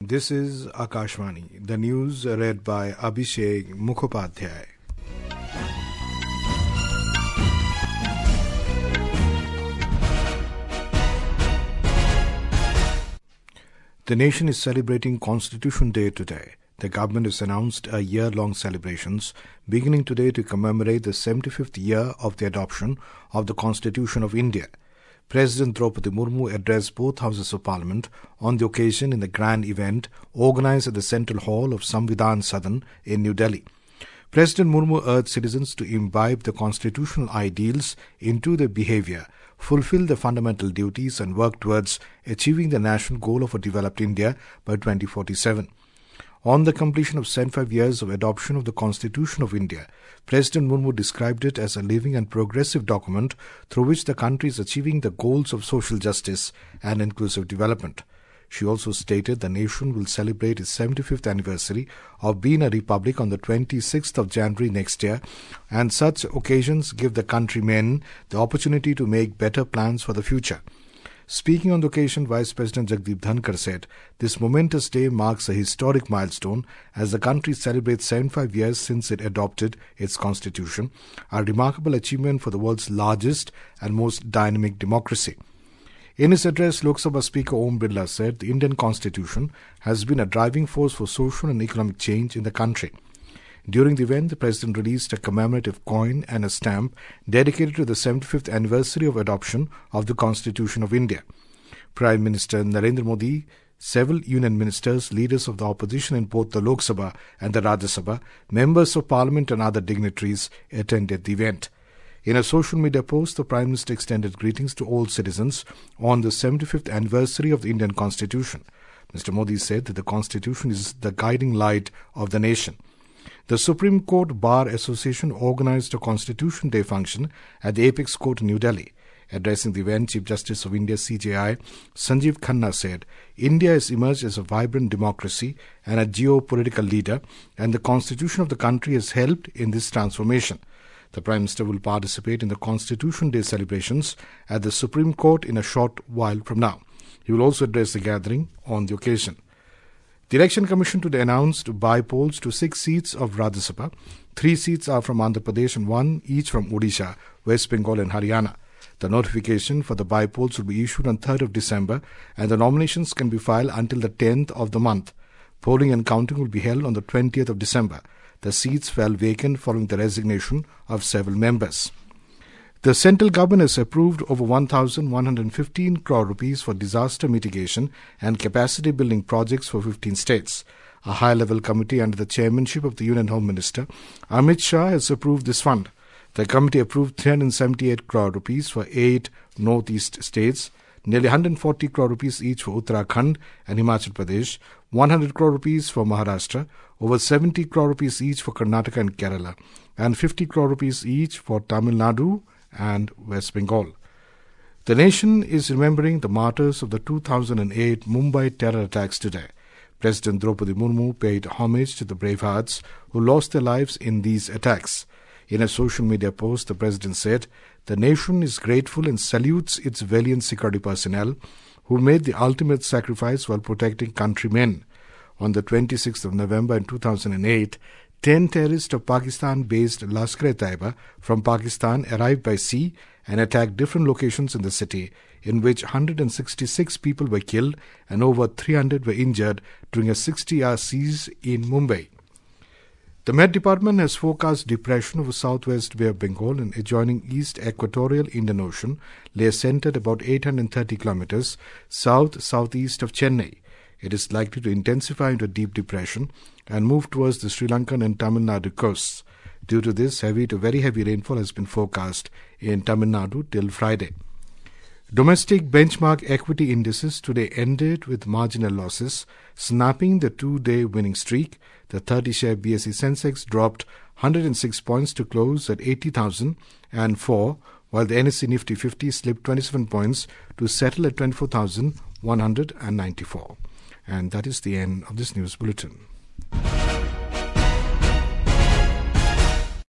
This is Akashvani. The news read by Abhishek Mukhopadhyay. The nation is celebrating Constitution Day today. The government has announced a year-long celebrations beginning today to commemorate the 75th year of the adoption of the Constitution of India. President Draupadi Murmu addressed both houses of parliament on the occasion in the grand event organized at the Central Hall of Samvidhan Sadan in New Delhi. President Murmu urged citizens to imbibe the constitutional ideals into their behavior, fulfill their fundamental duties and work towards achieving the national goal of a developed India by 2047. On the completion of 75 years of adoption of the Constitution of India, President Murmu described it as a living and progressive document through which the country is achieving the goals of social justice and inclusive development. She also stated the nation will celebrate its 75th anniversary of being a republic on the 26th of January next year, and such occasions give the countrymen the opportunity to make better plans for the future. Speaking on the occasion, Vice President Jagdeep Dhankar said, "This momentous day marks a historic milestone as the country celebrates 75 years since it adopted its constitution, a remarkable achievement for the world's largest and most dynamic democracy." In his address, Lok Sabha Speaker Om Birla said the Indian Constitution has been a driving force for social and economic change in the country. During the event, the President released a commemorative coin and a stamp dedicated to the 75th anniversary of adoption of the Constitution of India. Prime Minister Narendra Modi, several union ministers, leaders of the opposition in both the Lok Sabha and the Rajya Sabha, members of parliament and other dignitaries attended the event. In a social media post, the Prime Minister extended greetings to all citizens on the 75th anniversary of the Indian Constitution. Mr. Modi said that the Constitution is the guiding light of the nation. The Supreme Court Bar Association organized a Constitution Day function at the Apex Court in New Delhi. Addressing the event, Chief Justice of India CJI Sanjeev Khanna said, "India has emerged as a vibrant democracy and a geopolitical leader, and the Constitution of the country has helped in this transformation." The Prime Minister will participate in the Constitution Day celebrations at the Supreme Court in a short while from now. He will also address the gathering on the occasion. The Election Commission today announced by-polls to 6 seats of Rajya Sabha. 3 seats are from Andhra Pradesh and 1 each from Odisha, West Bengal and Haryana. The notification for the by-polls will be issued on 3rd of December, and the nominations can be filed until the 10th of the month. Polling and counting will be held on the 20th of December. The seats fell vacant following the resignation of several members. The central government has approved over 1,115 crore rupees for disaster mitigation and capacity building projects for 15 states. A high-level committee under the chairmanship of the Union Home Minister, Amit Shah, has approved this fund. The committee approved 378 crore rupees for 8 northeast states, nearly 140 crore rupees each for Uttarakhand and Himachal Pradesh, 100 crore rupees for Maharashtra, over 70 crore rupees each for Karnataka and Kerala, and 50 crore rupees each for Tamil Nadu and West Bengal. The nation is remembering the martyrs of the 2008 Mumbai terror attacks today. President Draupadi Murmu paid homage to the brave hearts who lost their lives in these attacks. In a social media post, the President said, "The nation is grateful and salutes its valiant security personnel who made the ultimate sacrifice while protecting countrymen." On the 26th of November in 2008, 10 terrorists of Pakistan-based Lashkar-e-Taiba from Pakistan arrived by sea and attacked different locations in the city, in which 166 people were killed and over 300 were injured during a 60-hour siege in Mumbai. The Met Department has forecast depression over southwest Bay of Bengal and adjoining East Equatorial Indian Ocean lay centered about 830 kilometers south-southeast of Chennai. It is likely to intensify into a deep depression and move towards the Sri Lankan and Tamil Nadu coasts. Due to this, heavy to very heavy rainfall has been forecast in Tamil Nadu till Friday. Domestic benchmark equity indices today ended with marginal losses, snapping the 2-day winning streak. The 30-share BSE Sensex dropped 106 points to close at 80,004, while the NSE Nifty 50 slipped 27 points to settle at 24,194. And that is the end of this news bulletin.